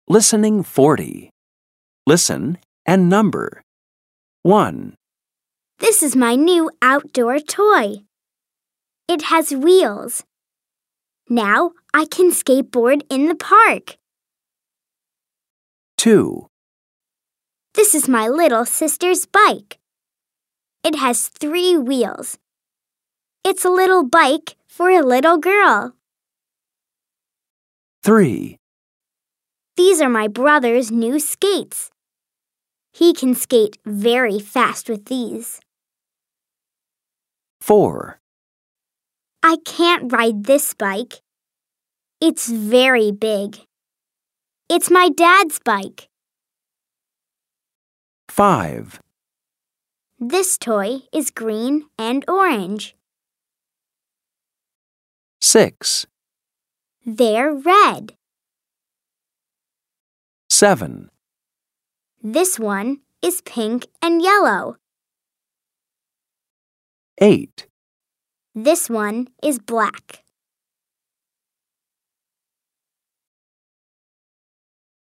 Listening 40. Listen and number. 1, This is my new outdoor toy. It has wheels. Now I can skateboard in the park. 2, This is my little sister's bike. It has 3 wheels. It's a little bike for a little girl. 3, These are my brother's new skates. He can skate very fast with these. 4, I can't ride this bike. It's very big. It's my dad's bike. 5, This toy is green and orange. 6, They're red. 7, This one is pink and yellow. 8, This one is black.